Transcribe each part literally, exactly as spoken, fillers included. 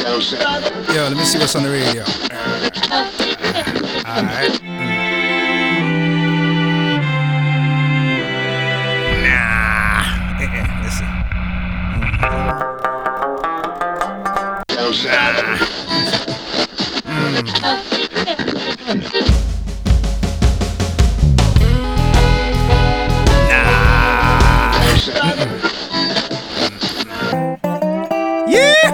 Yo, let me see what's on the radio. Alright. Nah. Listen. Yeah!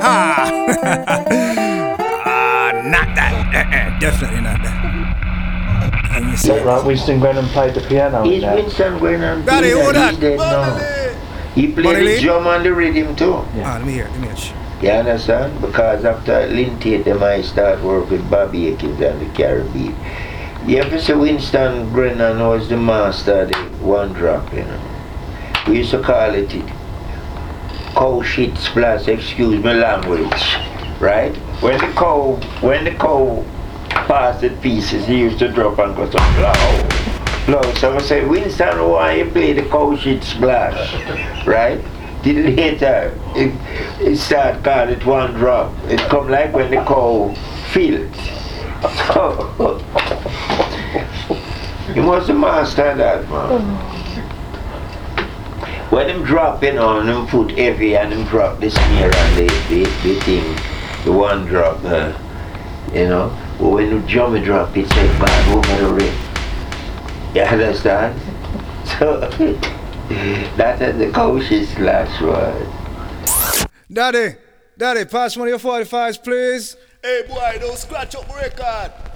Ah, not that. Uh-uh, definitely not that. Let me see. Right, Winston Grennan played the piano. He's Winston Grennan. Daddy, who that? He's dead now. He played Bonnie the Lee? drum and the rhythm too. Yeah. Ah, let me hear it. Let me hear it. You understand? Because after Lynn Tate, them I start work with Bobby Akins and the Caribbean. You ever see Winston Grennan was the master of the one drop, you know. We used to call it cow shit splash, excuse my language, right? When the cow, when the cow passed the pieces, he used to drop and go so low, low. So I say, Winston, why you play the cow shit splash, right? Then later, it, it start call it one drop. It come like when the cow feel it. So, he was the master of that, man. When them drop, you know, and them put heavy and them drop the snare and the, the, the thing, the one drop, uh, you know. But when the drummer drop, it's like bad over the rim. You understand? So, that's the cautious last word. Daddy, Daddy, pass one of your forty-fives, please. Hey boy, don't scratch up the record.